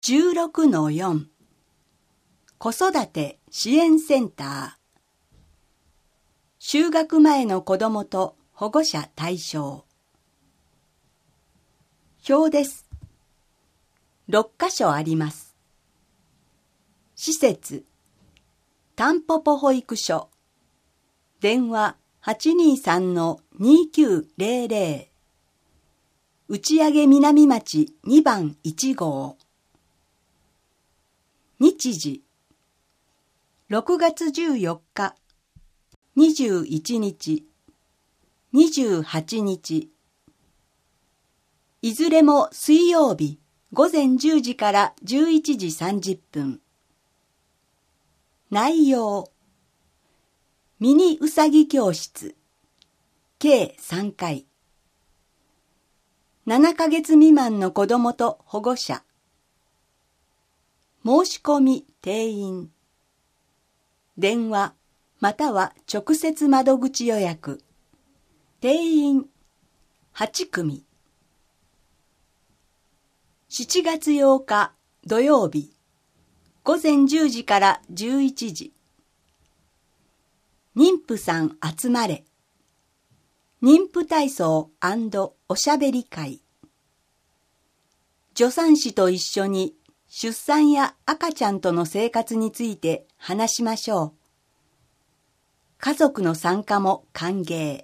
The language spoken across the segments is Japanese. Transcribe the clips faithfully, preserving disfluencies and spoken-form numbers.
じゅうろくのよん 子育て支援センター就学前の子どもと保護者対象表です。ろっかしょあります。施設たんぽぽ保育所電話 はちにさんのにきゅうぜろぜろ 打上南町にばんいちごう日時ろくがつじゅうよっか、にじゅういちにち、にじゅうはちにち。いずれも水曜日ごぜんじゅうじからじゅういちじさんじゅっぷん。内容ミニうさぎ教室計さんかい。ななかげつ未満の子どもと保護者。申し込み定員電話または直接窓口予約定員はちくみしちがつようか土曜日ごぜんじゅうじからじゅういちじ妊婦さん集まれ妊婦体操&おしゃべり会助産師と一緒に出産や赤ちゃんとの生活について話しましょう。家族の参加も歓迎。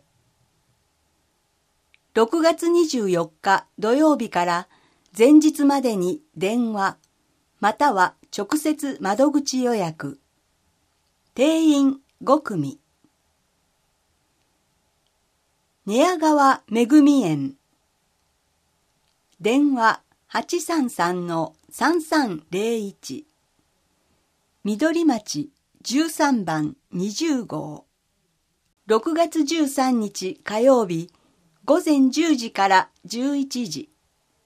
ろくがつにじゅうよっか土曜日から前日までに電話または直接窓口予約。定員ごくみ。寝屋川めぐみ園電話はちさんさんのさんさんぜろいち緑町じゅうさんばんにじゅうごうろくがつじゅうさんにち火曜日ごぜんじゅうじからじゅういちじ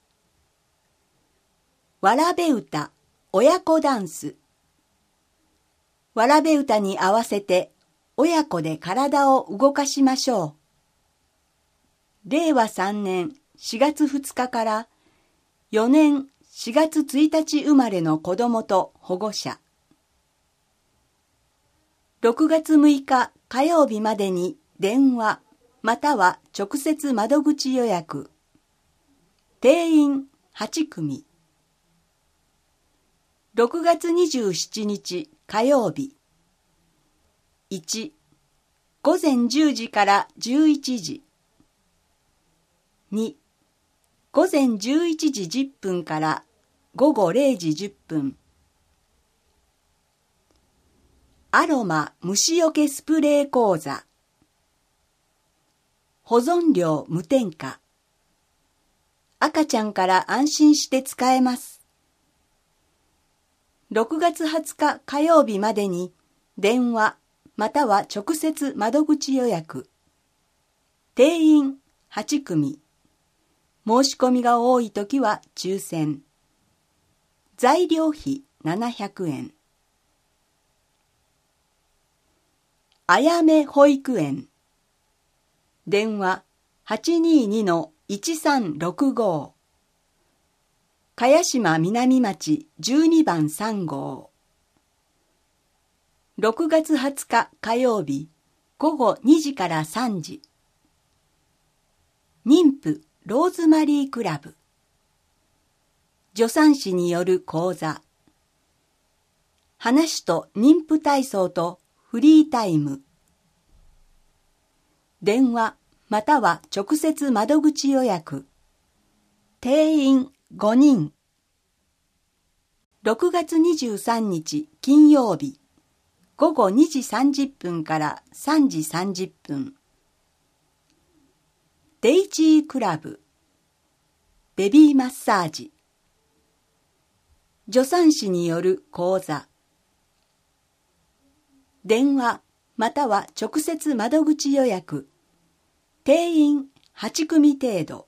わらべ歌親子ダンスわらべ歌に合わせて親子で体を動かしましょう。れいわさんねんしがつふつかからよねんしがつついたち生まれの子どもと保護者ろくがつむいか火曜日までに電話または直接窓口予約定員はちくみろくがつにじゅうしちにち火曜日いちごぜんじゅうじからじゅういちじにごぜんじゅういちじじゅっぷんからごごれいじじゅっぷんアロマ虫よけスプレー講座保存料無添加赤ちゃんから安心して使えますろくがつはつか火曜日までに電話または直接窓口予約定員はちくみ申し込みが多いときは抽選材料費ななひゃくえんあやめ保育園電話 はちにーにのいちさんろくご 茅島南町じゅうにばんさんごうろくがつはつか火曜日ごごにじからさんじ妊婦ローズマリークラブ助産師による講座話と妊婦体操とフリータイム電話または直接窓口予約定員ごにんろくがつにじゅうさんにち金曜日ごごにじさんじゅっぷんからさんじさんじゅっぷんデイジークラブベビーマッサージ助産師による講座電話または直接窓口予約定員はちくみ程度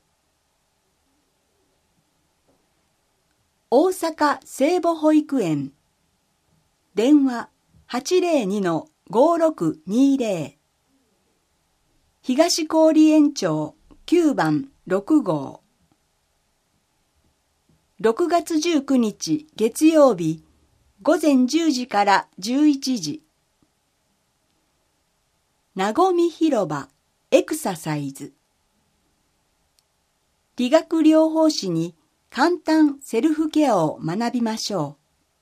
大阪聖母保育園電話 はちぜろにのごろくにぜろ 東郡園町きゅうばんろくごうろくがつじゅうくにち月曜日、午前じゅうじからじゅういちじ。なごみ広場エクササイズ。理学療法士に簡単セルフケアを学びましょ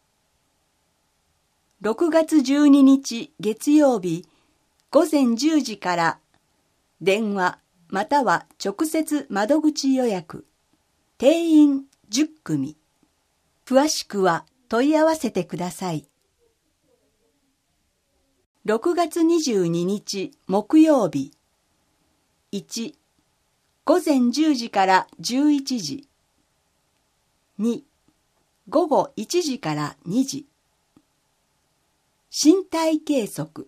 う。ろくがつじゅうににち月曜日、午前じゅうじから電話または直接窓口予約。定員じゅっくみ。詳しくは問い合わせてください。ろくがつにじゅうににち木曜日。いち、午前じゅうじからじゅういちじ。に、午後いちじからにじ。身体計測。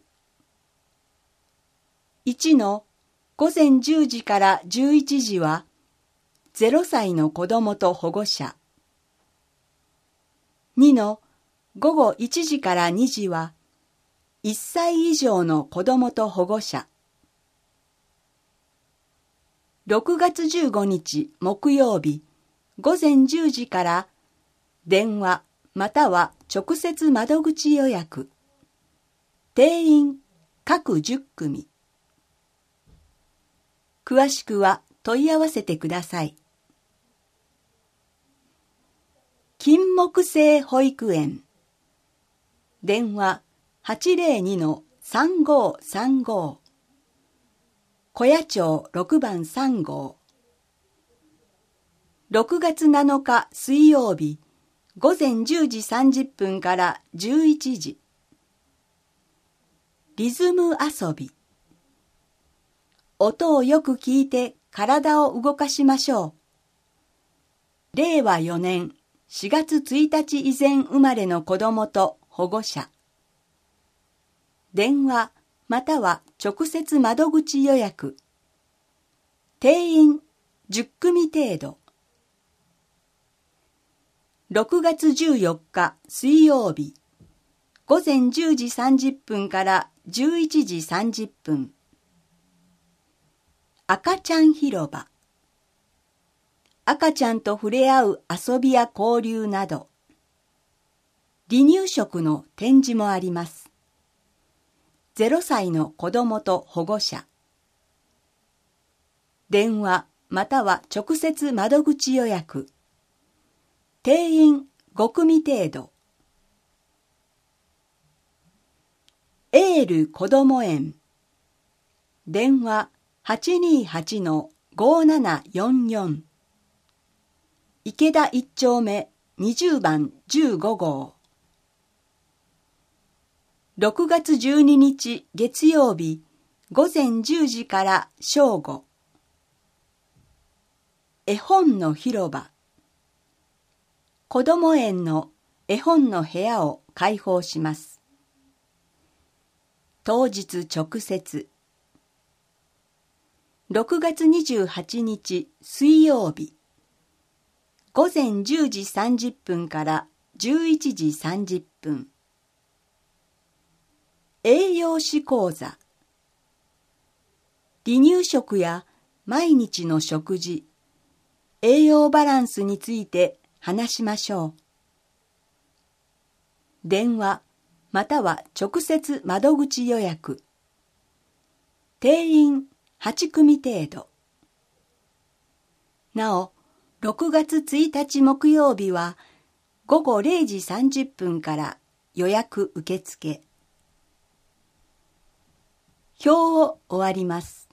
いちの午前じゅうじからじゅういちじはゼロさいの子どもと保護者。にの午後いちじからにじはいっさい以上の子どもと保護者。ろくがつじゅうごにち木曜日午前じゅうじから電話または直接窓口予約。定員各じゅっくみ。詳しくは問い合わせてください。金木犀保育園。電話はちぜろにのさんごーさんご。小谷町ろくばんさんごう。ろくがつなのか水曜日、午前じゅうじさんじゅっぷんからじゅういちじ。リズム遊び。音をよく聞いて体を動かしましょう。れいわよねんしがつついたち以前生まれの子どもと保護者。電話または直接窓口予約。定員じゅっくみ程度。ろくがつじゅうよっか水曜日、午前じゅうじさんじゅっぷんからじゅういちじさんじゅっぷん。赤ちゃん広場。赤ちゃんと触れ合う遊びや交流など。離乳食の展示もあります。ゼロさいの子どもと保護者。電話または直接窓口予約。定員ごくみ程度。エールこども園。電話はちにーはちのごーななよんよん。池田いっちょうめにじゅうばんじゅうごごう。ろくがつじゅうににち月曜日、午前じゅうじから正午。絵本の広場。こども園の絵本の部屋を開放します。当日直接。ろくがつにじゅうはちにち水曜日。午前じゅうじさんじゅっぷんからじゅういちじさんじゅっぷん。栄養士講座。離乳食や毎日の食事、栄養バランスについて話しましょう。電話または直接窓口予約。定員はちくみ程度。なお、ろくがつついたち木曜日はごごれいじさんじゅっぷんから予約受付。表を終わります。